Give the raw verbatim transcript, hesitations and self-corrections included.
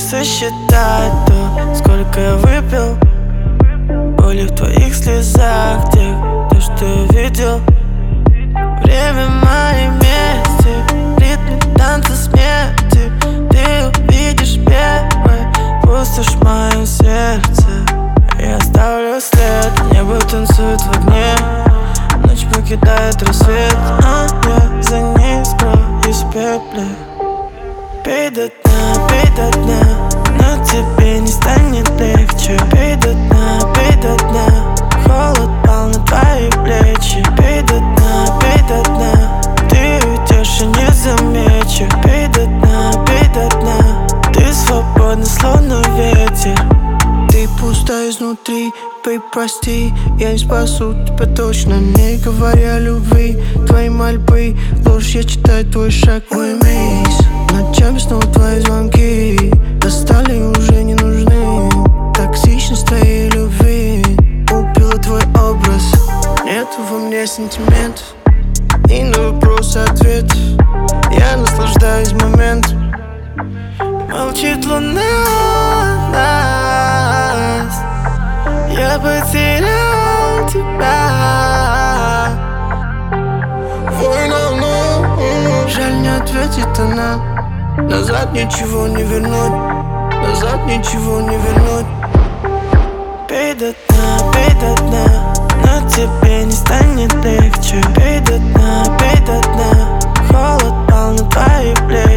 сосчитать то, сколько я выпил. Боли в твоих слезах, тех, то, что я видел. Время моей мести, в ритме танца смерти. Ты увидишь первой, пустошь в моем сердце. Я оставлю след, небо танцует в огне. Ночь покидает рассвет, а я за ней скроюсь в пепле. Пей до дна, пей до дна, но тебе не станет легче. Пей до дна, пей до дна, холод пал на твои плечи. Пей до дна, пей до дна, ты уйдешь и не замечу. Пей до дна, пей до дна, ты свободна, словно ветер. Ты пуста изнутри, пей, прости, я не спасу тебя точно. Не говоря о любви, твои мольбы, ложь, я читаю твой шаг. Уймись, ночами снова твои звонки достали, уже не нужны. Токсичность твоей любви убила твой образ. Нету во мне сентиментов и на вопрос ответ. Я наслаждаюсь моментом. Молчит луна, я потерял тебя. Война, но жаль, не ответит она. Назад ничего не вернуть, назад ничего не вернуть. Пей до дна, пей до дна, но тебе не станет легче. Пей до дна, пей до дна, холод пал на твои плечи.